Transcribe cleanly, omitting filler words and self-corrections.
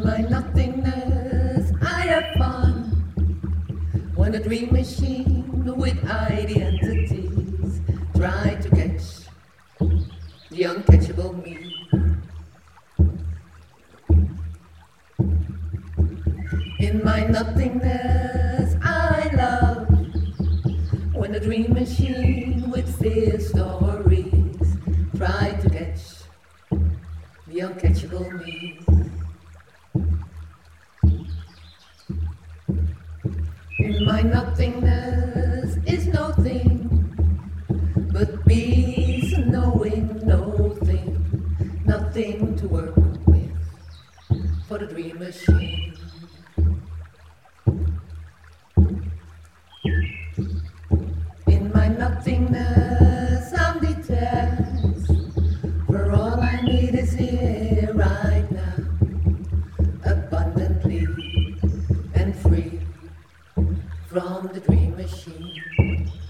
my nothingness, I have fun. When a dream machine with identities try to catch the uncatchable me. In my nothingness, I love. When a dream machine with fear stories try to catch the uncatchable me. In my nothingness is no thing but peace, knowing nothing, nothing to work with for the dream machine. In my nothingness I'm detached, for all I need is here right now, abundantly and free from the dream machine.